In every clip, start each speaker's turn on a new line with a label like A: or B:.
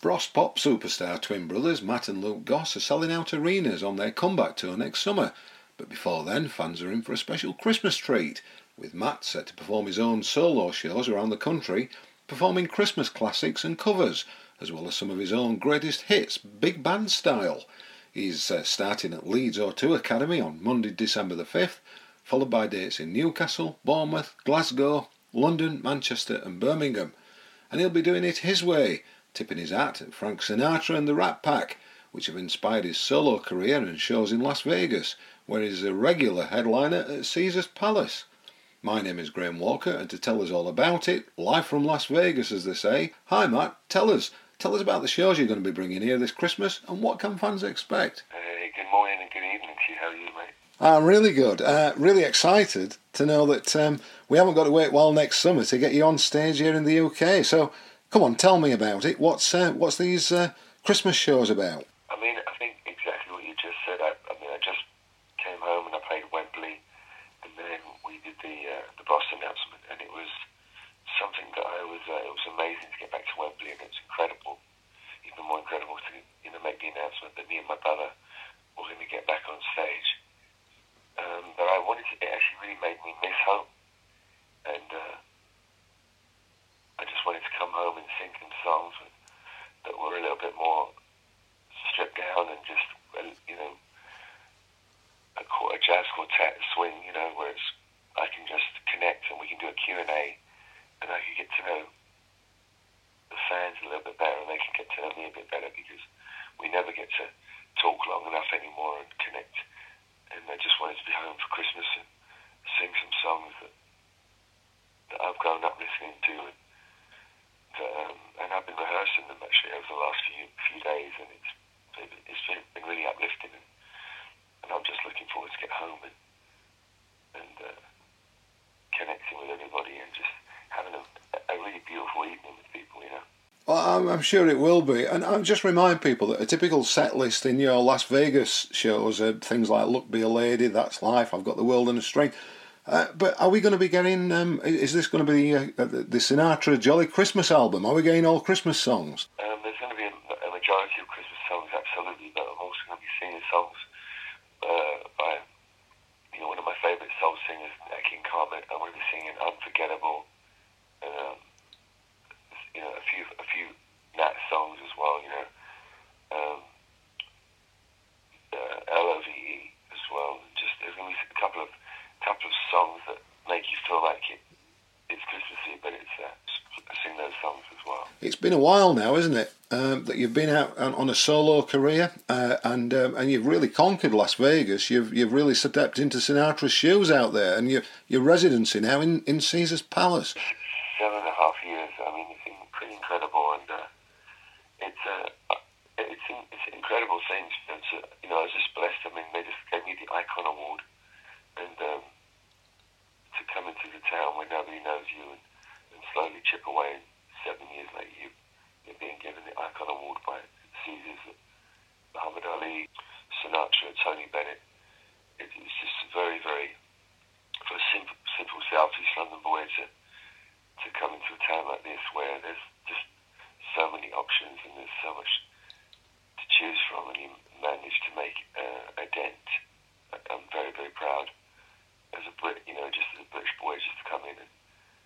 A: Bros pop superstar twin brothers Matt and Luke Goss are selling out arenas on their comeback tour next summer, but before then fans are in for a special Christmas treat, with Matt set to perform his own solo shows around the country, performing Christmas classics and covers, as well as some of his own greatest hits, big band style. He's starting at Leeds O2 Academy on Monday, December the 5th, followed by dates in Newcastle, Bournemouth, Glasgow, London, Manchester and Birmingham. And he'll be doing it his way, tipping his hat at Frank Sinatra and the Rat Pack, which have inspired his solo career and shows in Las Vegas, where he's a regular headliner at Caesars Palace. My name is Graham Walker, and to tell us all about it, live from Las Vegas as they say, hi Matt, tell us about the shows you're going to be bringing here this Christmas and what can fans expect?
B: Good morning and good evening to you, how are you mate?
A: I'm really good, really excited to know that we haven't got to wait while next summer to get you on stage here in the UK, so come on, tell me about it. What's these Christmas shows about?
B: I mean, I think exactly what you just said. I just came home and I played Wembley, and then we did the Bros announcement, and it was something that it was amazing to get back to Wembley, and it was incredible, even more incredible to make the announcement that me and my brother were going to get back on stage. But it actually really made me miss home, and I just wanted to come home and sing some songs that were a little bit more stripped down and just, a jazz quartet swing, where I can just connect and we can do a Q&A and I can get to know the fans a little bit better and they can get to know me a bit better because we never get to talk long enough anymore and connect. And I just wanted to be home for Christmas and sing some songs that I've grown up listening to and I've been rehearsing them actually over the last few days, and it's been really uplifting, and I'm just looking forward to get home and connecting with everybody and just having a really beautiful evening with people,
A: Well, I'm sure it will be, and I'll just remind people that a typical set list in your Las Vegas shows are things like Look Be a Lady, That's Life, I've Got the World in a String. But are we going to be getting, is this going to be the Sinatra Jolly Christmas album? Are we getting all Christmas songs?
B: There's going to be a majority of Christmas songs, absolutely, but I'm also going to be singing songs by one of my favourite soul singers, Nat King Cole. I'm going to be singing Unforgettable, a few Nat songs as well, LOVE as well. Just there's going to be a couple of songs that make you feel like it's Christmassy, but I sing those songs as well.
A: It's been a while now, isn't it, that you've been out on a solo career, and you've really conquered Las Vegas. You've really stepped into Sinatra's shoes out there, and your residency now in Caesars Palace.
B: 7.5 years. I mean, it's been pretty incredible, and it's an incredible thing. I was just blessed. I mean, they just gave me the Icon Award, and to come into the town where nobody knows you and slowly chip away, and 7 years later you're being given the Icon Award by Caesars, Muhammad Ali, Sinatra, Tony Bennett. It's just very, very, for a simple South East London boy to come into a town like this where there's just so many options and there's so much to choose from, and you managed to make a dent. I'm very, very proud as a Brit, just as a British boy, just to come in and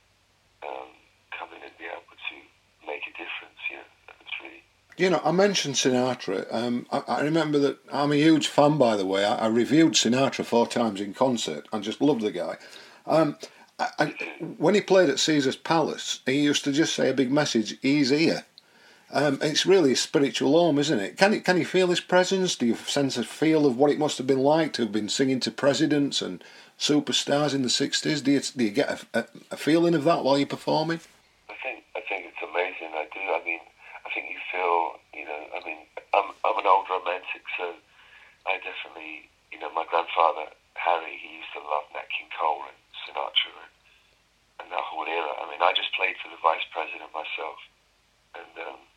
B: be able to make a difference. It's really.
A: I mentioned Sinatra. I remember that I'm a huge fan, by the way. I reviewed Sinatra 4 times in concert and just loved the guy. When he played at Caesars Palace, he used to just say a big message, he's here. It's really a spiritual home, isn't it? Can you feel his presence? Do you sense a feel of what it must have been like to have been singing to presidents and superstars in the 60s? Do you get a feeling of that while you're performing?
B: I think it's amazing. I do. I mean, I think you feel, I'm an old romantic, so I definitely, my grandfather, Harry, he used to love Nat King Cole and Sinatra and that whole era. I mean, I just played for the vice president myself, and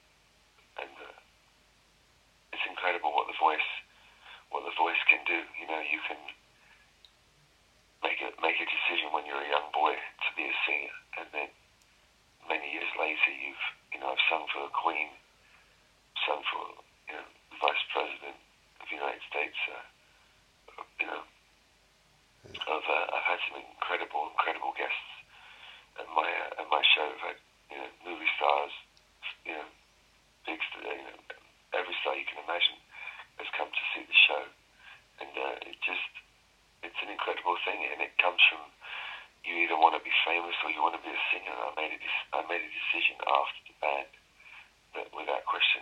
B: it's incredible what the voice can do. You can make a decision when you're a young boy to be a singer, and then many years later, I've sung for the Queen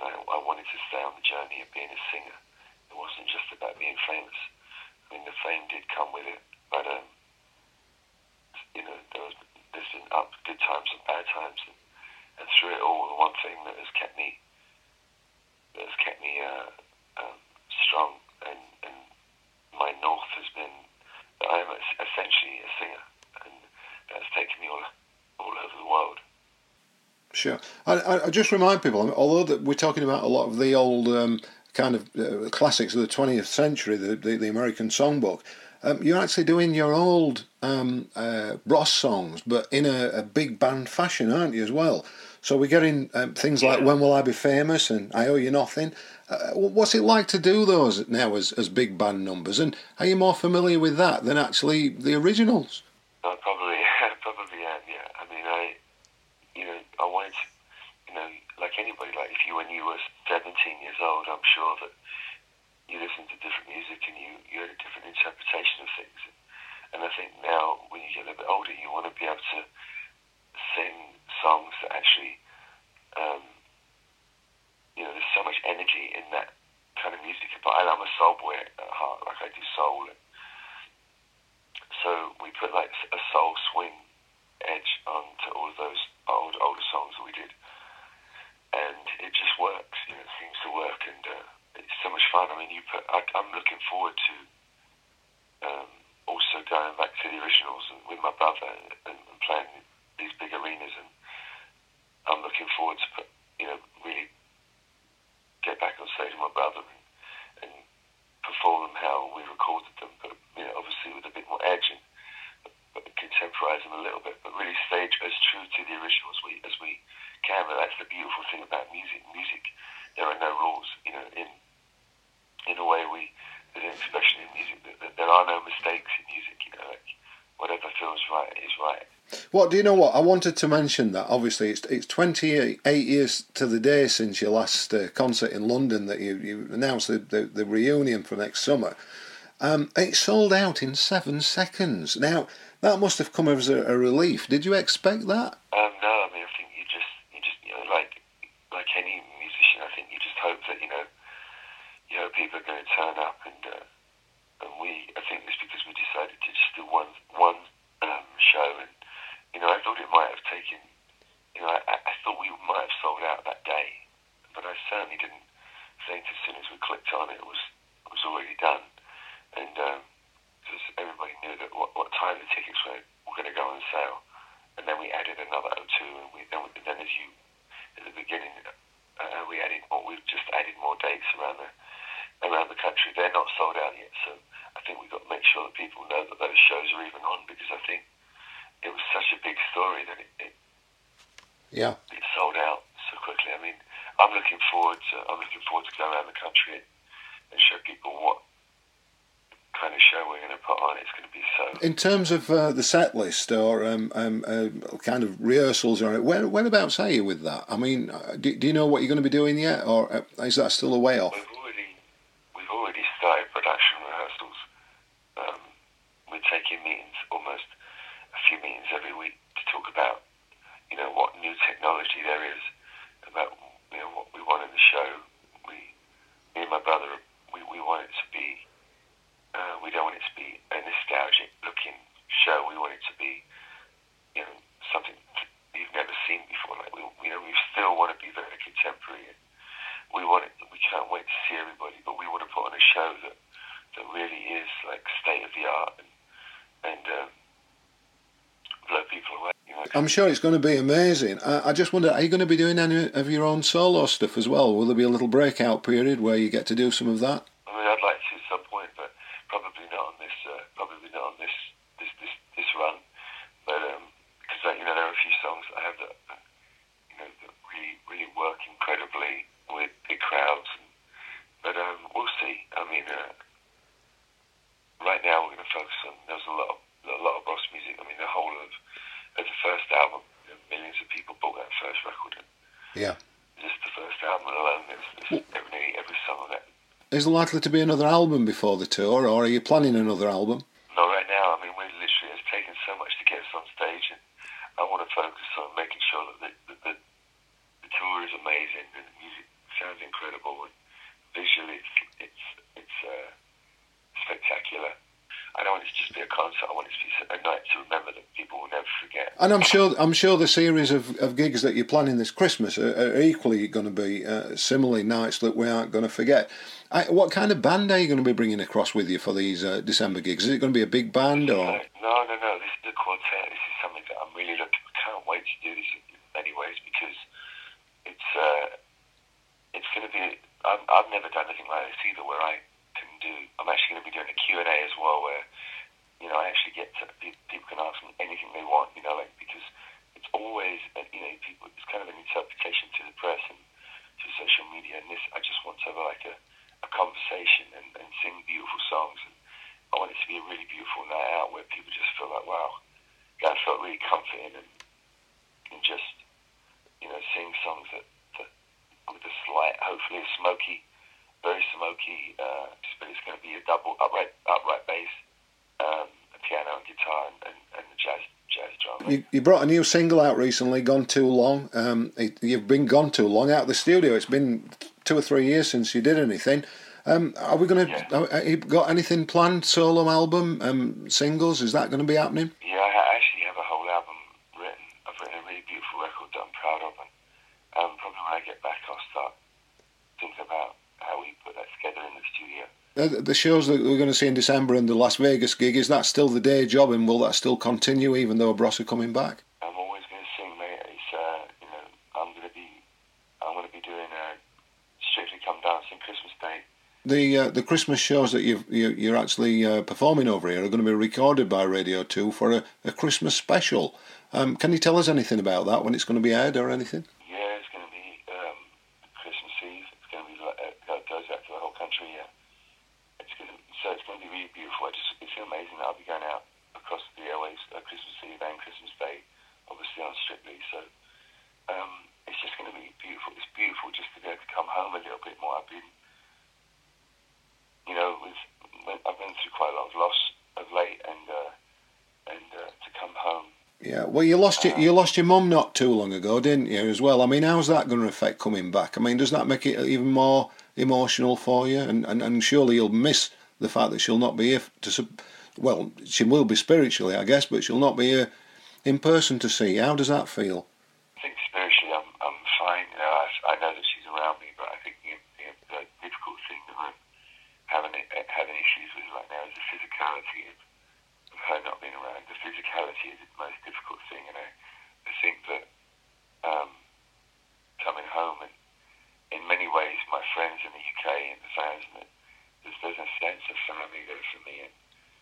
B: I wanted to stay on the journey of being a singer. It wasn't just about being famous. I mean, the fame did come with it, but there's been good times and bad times, and through it all, the one thing that has kept me strong and my north has been that I am essentially a singer, and that's taken me all over the world.
A: Sure. I just remind people, although that we're talking about a lot of the old kind of classics of the 20th century, the American songbook, you're actually doing your old Ross songs, but in a big band fashion, aren't you, as well? So we're getting things like When Will I Be Famous and I Owe You Nothing. What's it like to do those now as big band numbers? And are you more familiar with that than actually the originals?
B: Probably am, yeah. I mean, I wanted to, like anybody, like when you were 17 years old, I'm sure that you listened to different music and you had a different interpretation of things. And I think now, when you get a little bit older, you want to be able to sing songs that actually, there's so much energy in that kind of music. But I'm a soul boy at heart, like I do soul. So we put like a soul swing edge onto all of those older songs that we did, and it just works. It seems to work, and it's so much fun. I mean, I'm looking forward to also going back to the originals and with my brother and playing these big arenas, and I'm looking forward to really get back on stage with my brother and perform them how we recorded them, but obviously with a bit more edge and contemporize them a little bit, but really stage as true to the original as we can. But that's the beautiful thing about music. There are no rules, in a way there's an expression in music that there are no mistakes in music. Like whatever feels right is right.
A: Well, do you know what? I wanted to mention that. Obviously, it's 28 years to the day since your last concert in London that you announced the reunion for next summer. It sold out in 7 seconds. Now, that must have come as a relief. Did you expect that?
B: No, I mean, I think you just like any musician, I think you just hope that people are going to turn up, and I think it's because we decided to just do one show, and I thought it might have taken, I thought we might have sold out that day, but I certainly didn't think as soon as we clicked on it was already done, and because everybody knew that what time the tickets were going to go on sale, and then we added another O2, and then at the beginning we've just added more dates around the country. They're not sold out yet, so I think we've got to make sure that people know that those shows are even on, because I think it was such a big story that it sold out so quickly. I mean, I'm looking forward to going around the country and show people what kind of show we're going to put on. It's going to be so.
A: In terms of the set list or kind of rehearsals, or whereabouts are you with that? I mean, do you know what you're going to be doing yet, or is that still a way off?
B: We've already started production rehearsals. We're taking meetings, almost a few meetings every week, to talk about what new technology there is, about what we want in the show. Me and my brother, we want it to be. We don't want it to be a nostalgic looking show. We want it to be, something you've never seen before. Like we still want to be very contemporary. We can't wait to see everybody, but we want to put on a show that really is like state of the art and blow people away.
A: I'm sure it's going to be amazing. I just wonder, are you going to be doing any of your own solo stuff as well? Will there be a little breakout period where you get to do some of that?
B: I mean, I'd like to at some point, but probably not on this. This run. But because there are a few songs that I have that really work incredibly with big crowds. But we'll see. I mean, right now we're going to focus on. There's a lot of Ross music. I mean, the whole of the first album, millions of people bought that first record.
A: Yeah.
B: Just the first album alone, there's every song on that.
A: Is there likely to be another album before the tour, or are you planning another album?
B: No, right now. I mean, it's taken so much to get us on stage, and I want to focus on making sure that the tour is amazing and the music sounds will never forget.
A: And I'm sure the series of gigs that you're planning this Christmas are equally going to be similarly nights that we aren't going to forget. What kind of band are you going to be bringing across with you for these December gigs? Is it going to be a big band or?
B: No. This is a quartet. This is something that I'm really can't wait to do this in many ways because it's going to be. I've never done anything like this either, where I can do. I'm actually going to be doing a Q&A as well, where I actually get to people can ask me anything they want, because it's always people. It's kind of an interpretation to the press and to social media, and this I just want to have like a conversation and sing beautiful songs, and I want it to be a really beautiful night out where people just feel like, wow, I felt really comforting and just sing songs that with a slight, hopefully a smoky, very smoky, but it's going to be a double upright bass, a piano and guitar and the jazz drum.
A: You brought a new single out recently, Gone Too Long. You've been gone too long out of the studio. It's been 2 or 3 years since you did anything. Are we going to? Yeah. Have you got anything planned? Solo album, singles? Is that going to be happening?
B: Yeah, I actually have a whole album written. I've written a really beautiful record that I'm proud of, and probably when I get back, I'll start thinking about how we put that together in the studio.
A: The shows that we're going to see in December and the Las Vegas gig, is that still the day job, and will that still continue even though Bros are coming back?
B: I'm always going to sing, mate. It's I'm going to be doing Strictly Come Dancing Christmas Day.
A: The Christmas shows that you're actually performing over here are going to be recorded by Radio 2 for a Christmas special. Can you tell us anything about that, when it's going to be aired or anything?
B: Yeah, it's going to be Christmas Eve. It's going to be it goes out to the whole country. Yeah, it's going to be really beautiful. It's amazing that I'll be going out across the airwaves Christmas Eve and Christmas Day, obviously on Strictly. So it's just going to be beautiful. It's beautiful just to be able to come home a little bit more. I've been I've been through quite a lot of loss of late, and to come home.
A: Yeah, well, you lost your mum not too long ago, didn't you? As well. I mean, how's that going to affect coming back? I mean, does that make it even more emotional for you? And surely you'll miss the fact that she'll not be here well, she will be spiritually, I guess, but she'll not be here in person to see. How does that feel?
B: I think spiritually, I'm fine. I know that she's around me, but I think the difficult thing that I'm having issues with right now is the physicality of her not being around. The physicality is the most difficult thing, and I think that coming home, and in many ways my friends in the UK and the fans, and there's a sense of family there for me, and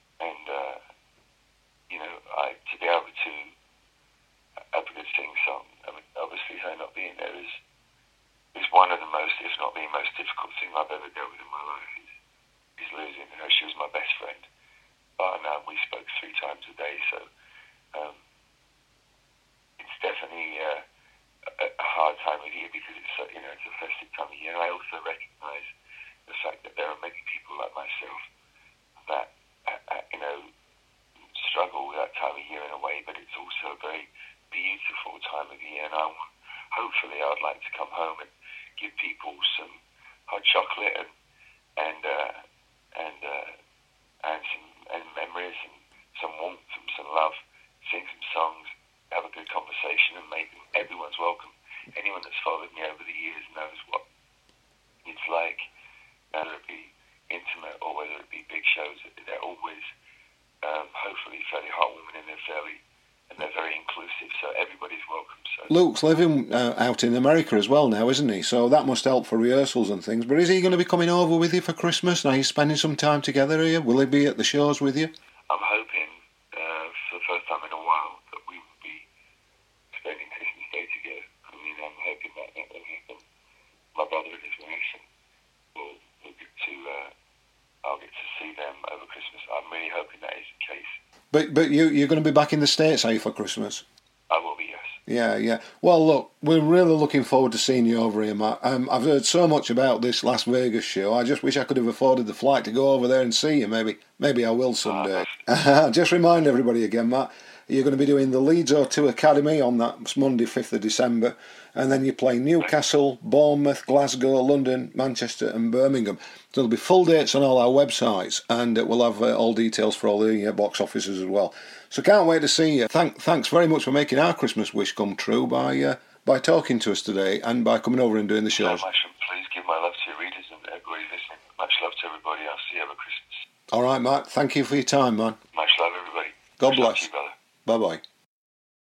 B: to be able to have a good sing song. I mean, obviously her not being there is one of the most, if not the most difficult thing I've ever dealt with in my life. Is losing her. She was my best friend, but we spoke 3 times a day, so it's definitely a hard time of year because it's a festive time of year. And I also recognise the fact that there are many people like myself that struggle with that time of year in a way, but it's also a very beautiful time of year, and hopefully I'd like to come home and give people some hot chocolate and some memories and some warmth and some love, sing some songs, have a good conversation, and make everyone's welcome. Anyone that's followed me over the years knows what it's like, whether it be intimate or whether it be big shows. They're always hopefully fairly heartwarming, and they're very inclusive, so everybody's welcome. So
A: Luke's living out in America as well now, isn't he? So that must help for rehearsals and things. But is he going to be coming over with you for Christmas? Now he's spending some time together here. Will he be at the shows with you?
B: I'm hoping for the first time in a while that we will be spending Christmas Day together. I mean, I'm hoping that will happen. My brother and his wife will get to. I'll get to see them over Christmas. I'm really hoping that is the case.
A: But you're going to be back in the States, are you, for Christmas?
B: I will be, yes.
A: Yeah. Well, look, we're really looking forward to seeing you over here, Matt. I've heard so much about this Las Vegas show. I just wish I could have afforded the flight to go over there and see you. Maybe I will someday. Just remind everybody again, Matt, you're going to be doing the Leeds O2 Academy on that Monday, 5th of December, and then you play Newcastle, Bournemouth, Glasgow, London, Manchester and Birmingham. So there'll be full dates on all our websites, and we'll have all details for all the box offices as well. So can't wait to see you. Thanks very much for making our Christmas wish come true by talking to us today and by coming over and doing the shows.
B: So much, and please give my love to your readers and everybody listening. Much love to everybody. I'll see you over Christmas.
A: All right, Matt. Thank you for your time, man.
B: Much love, everybody.
A: God
B: Much love
A: bless.
B: to you, brother.
A: Bye-bye.